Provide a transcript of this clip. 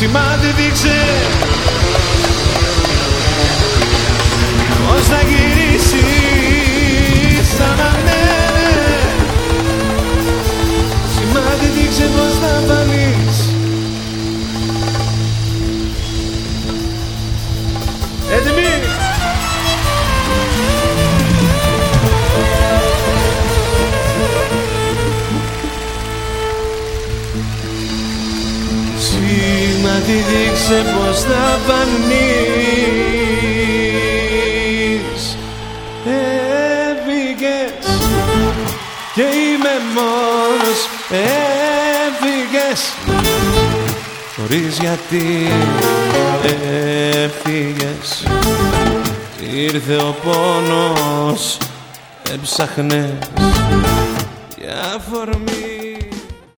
σημάδι δείξε πώς θα γυρίσεις ξανά, ναι. Σημάδι δείξε πώς θα φανείς. Έτοιμοι! Σημάδι δείξε πως θα φανείς. Έφυγες και είμαι μόνος. Έφυγες χωρίς γιατί. Έφυγες, ήρθε ο πόνος. Έψαχνες για αφορμή.